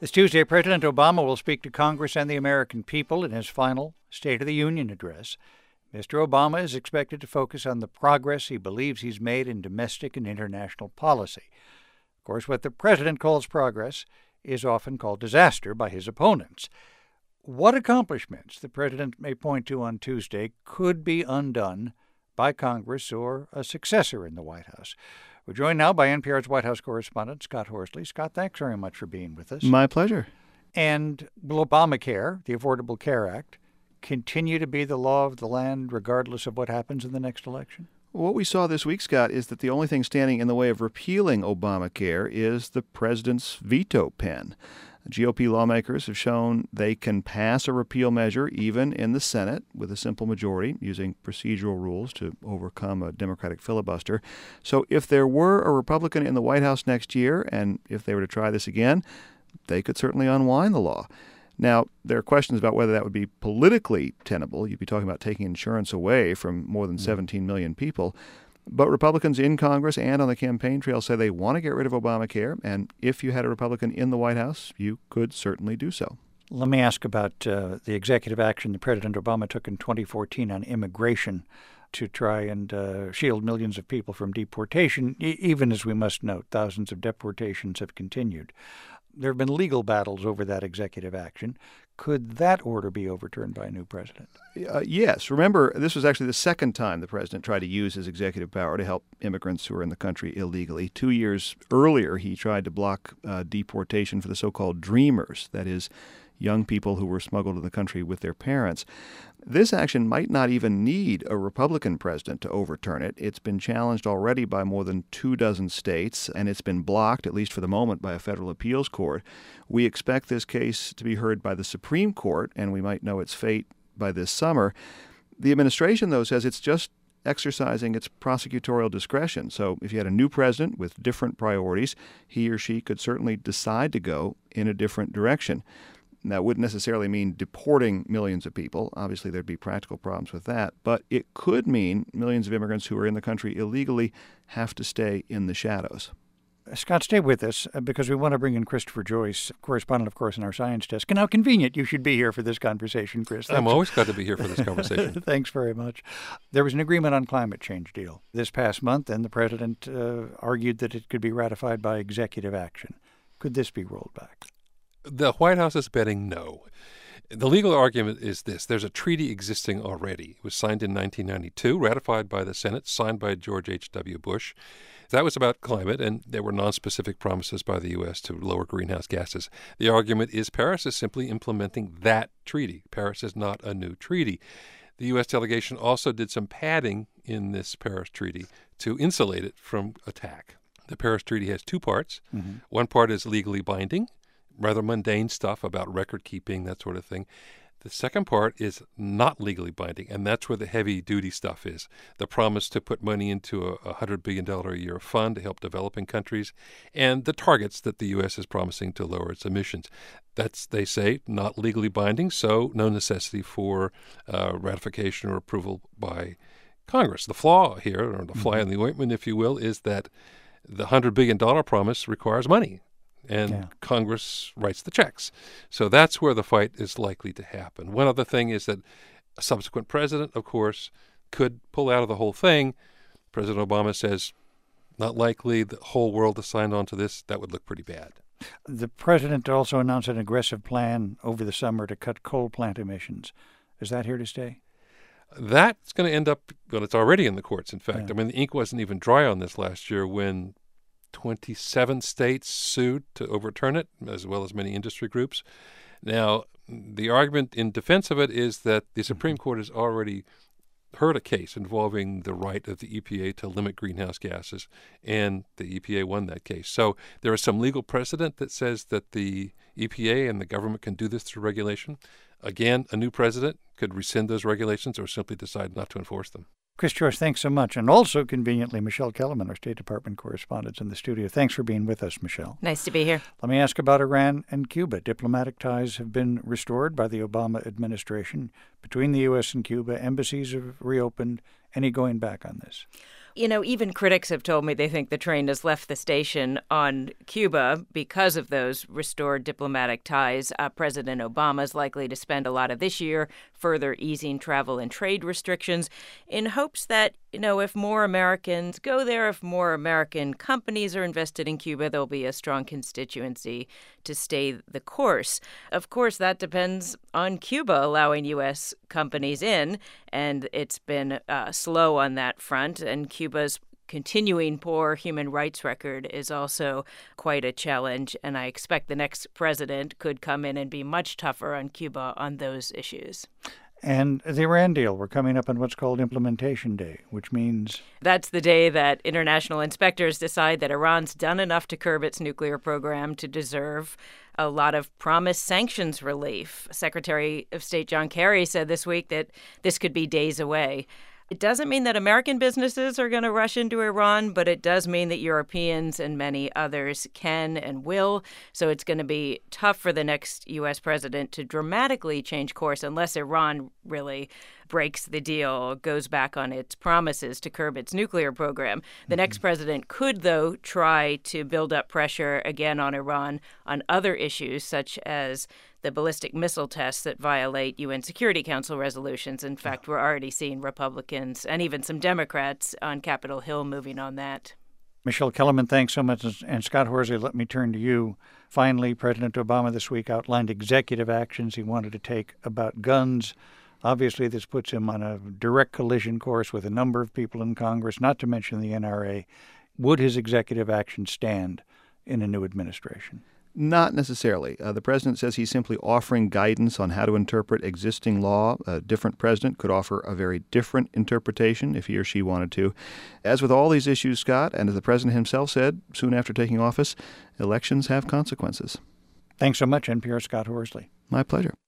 This Tuesday, President Obama will speak to Congress and the American people in his final State of the Union address. Mr. Obama is expected to focus on the progress he believes he's made in domestic and international policy. Of course, what the president calls progress is often called disaster by his opponents. What accomplishments the president may point to on Tuesday could be undone by Congress or a successor in the White House? We're joined now by NPR's White House correspondent, Scott Horsley. Scott, thanks very much for being with us. My pleasure. And will Obamacare, the Affordable Care Act, continue to be the law of the land regardless of what happens in the next election? What we saw this week, Scott, is that the only thing standing in the way of repealing Obamacare is the president's veto pen. GOP lawmakers have shown they can pass a repeal measure even in the Senate with a simple majority using procedural rules to overcome a Democratic filibuster. So if there were a Republican in the White House next year, and if they were to try this again, they could certainly unwind the law. Now, there are questions about whether that would be politically tenable. You'd be talking about taking insurance away from more than 17 million people. But Republicans in Congress and on the campaign trail say they want to get rid of Obamacare, and if you had a Republican in the White House, you could certainly do so. Let me ask about the executive action that President Obama took in 2014 on immigration to try and shield millions of people from deportation, even as we must note, thousands of deportations have continued. There have been legal battles over that executive action. Could that order be overturned by a new president? Yes. Remember, this was actually the second time the president tried to use his executive power to help immigrants who are in the country illegally. 2 years earlier, he tried to block deportation for the so-called Dreamers, that is, young people who were smuggled in the country with their parents. This action might not even need a Republican president to overturn it. It's been challenged already by more than 24 states, and it's been blocked, at least for the moment, by a federal appeals court. We expect this case to be heard by the Supreme Court, and we might know its fate by this summer. The administration, though, says it's just exercising its prosecutorial discretion. So if you had a new president with different priorities, he or she could certainly decide to go in a different direction. That wouldn't necessarily mean deporting millions of people. Obviously, there'd be practical problems with that. But it could mean millions of immigrants who are in the country illegally have to stay in the shadows. Scott, stay with us because we want to bring in Christopher Joyce, correspondent, of course, in our science desk. And how convenient you should be here for this conversation, Chris. I'm always glad to be here for this conversation. Thanks very much. There was an agreement on climate change deal this past month, and the president argued that it could be ratified by executive action. Could this be rolled back? The White House is betting no. The legal argument is this. There's a treaty existing already. It was signed in 1992, ratified by the Senate, signed by George H.W. Bush. That was about climate, and there were nonspecific promises by the U.S. to lower greenhouse gases. The argument is Paris is simply implementing that treaty. Paris is not a new treaty. The U.S. delegation also did some padding in this Paris treaty to insulate it from attack. The Paris Treaty has two parts. Mm-hmm. One part is legally binding, rather mundane stuff about record keeping, that sort of thing. The second part is not legally binding, and that's where the heavy-duty stuff is. The promise to put money into a $100 billion a year fund to help developing countries, and the targets that the U.S. is promising to lower its emissions. That's, they say, not legally binding, so no necessity for ratification or approval by Congress. The flaw here, or the fly in the ointment, if you will, is that the $100 billion promise requires money. And Congress writes the checks. So that's where the fight is likely to happen. One other thing is that a subsequent president, of course, could pull out of the whole thing. President Obama says, not likely, the whole world has signed on to this. That would look pretty bad. The president also announced an aggressive plan over the summer to cut coal plant emissions. Is that here to stay? That's going to end up, well, it's already in the courts, in fact. I mean, the ink wasn't even dry on this last year when 27 states sued to overturn it, as well as many industry groups. Now, the argument in defense of it is that the Supreme Court has already heard a case involving the right of the EPA to limit greenhouse gases, and the EPA won that case. So there is some legal precedent that says that the EPA and the government can do this through regulation. Again, a new president could rescind those regulations or simply decide not to enforce them. Chris Joyce, thanks so much. And also, conveniently, Michelle Kellerman, our State Department correspondent in the studio. Thanks for being with us, Michelle. Nice to be here. Let me ask about Iran and Cuba. Diplomatic ties have been restored by the Obama administration between the U.S. and Cuba. Embassies have reopened. Any going back on this? Even critics have told me they think the train has left the station on Cuba because of those restored diplomatic ties. President Obama is likely to spend a lot of this year further easing travel and trade restrictions in hopes that, if more Americans go there, if more American companies are invested in Cuba, there'll be a strong constituency to stay the course. Of course, that depends on Cuba allowing U.S. companies in, and it's been slow on that front. And Cuba's continuing poor human rights record is also quite a challenge, and I expect the next president could come in and be much tougher on Cuba on those issues. And the Iran deal, we're coming up on what's called Implementation Day, which means... That's the day that international inspectors decide that Iran's done enough to curb its nuclear program to deserve a lot of promised sanctions relief. Secretary of State John Kerry said this week that this could be days away. It doesn't mean that American businesses are going to rush into Iran, but it does mean that Europeans and many others can and will. So it's going to be tough for the next U.S. president to dramatically change course unless Iran really breaks the deal, goes back on its promises to curb its nuclear program. The next president could, though, try to build up pressure again on Iran on other issues, such as the ballistic missile tests that violate UN Security Council resolutions. In fact, we're already seeing Republicans and even some Democrats on Capitol Hill moving on that. Michelle Kellerman, thanks so much. And Scott Horsley, let me turn to you. Finally, President Obama this week outlined executive actions he wanted to take about guns. Obviously, this puts him on a direct collision course with a number of people in Congress, not to mention the NRA. Would his executive action stand in a new administration? Not necessarily. The president says he's simply offering guidance on how to interpret existing law. A different president could offer a very different interpretation if he or she wanted to. As with all these issues, Scott, and as the president himself said soon after taking office, elections have consequences. Thanks so much, NPR's Scott Horsley. My pleasure.